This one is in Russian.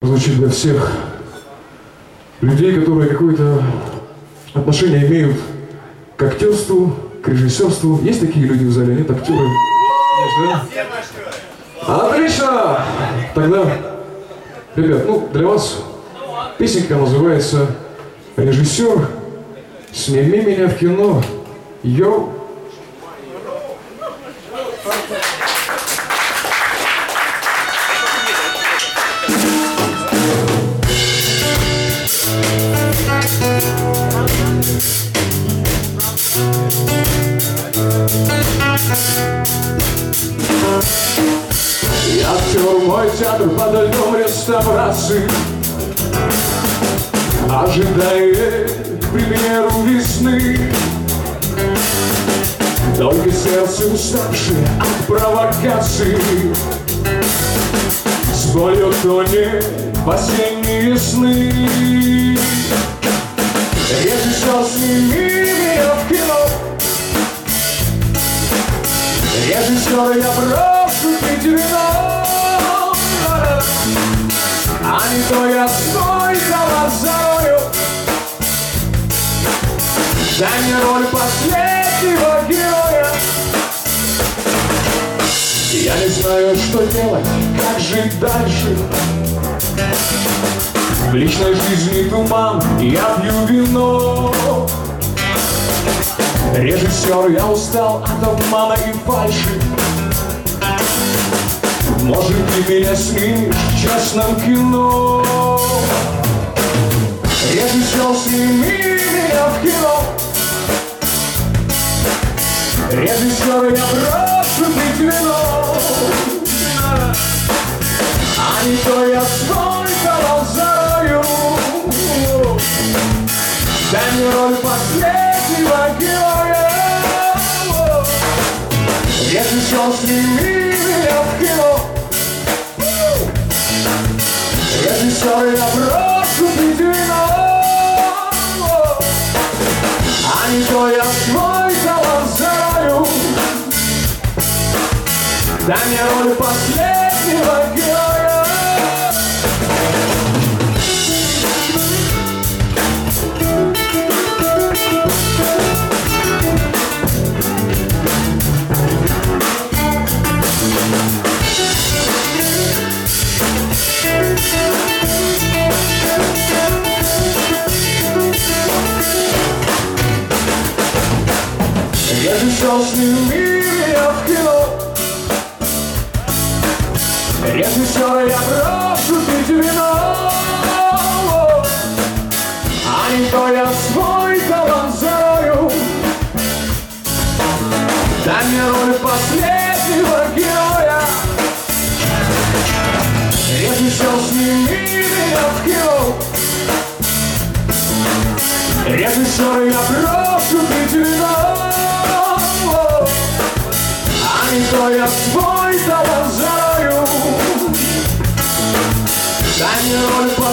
Звучит для всех людей, которые какое-то отношение имеют к актерству, к режиссерству. Есть такие люди в зале, нет? Актеры? Есть, да? Отлично! Тогда, ребят, для вас песенка называется «Режиссер, сними меня в кино, йоу». Актер, мой театр под льдом реставрации, ожидает премьеру весны. Только сердце уставшее от провокаций, с болью тонет в осенние сны. Режиссер, сними меня в кино. Режиссер, я брошу пить вино, а не то я свой талант зарою. Дай мне роль последнего героя. Я не знаю, что делать, как жить дальше. В личной жизни туман, я пью вино. Режиссер, я устал от обмана и фальши. Может, ты меня снимешь в честном кино? Режиссер, сними меня в кино. Режиссер, я брошу пить вино, а не то я свой талант зарою. Дай мне роль последнего героя. Режиссер, сними меня в кино. Режиссер, я брошу пить вино, а не то я свой талант зарою. Дай мне роль последнего героя. Режиссер, сними меня в кино. Режиссер, я брошу пить вино, а не то я свой талант зарою. Дай мне роль последнего героя. Режиссер, сними меня в кино. Режиссер, я брошу пить вино, а не то я свой талант зарою. Дай мне роль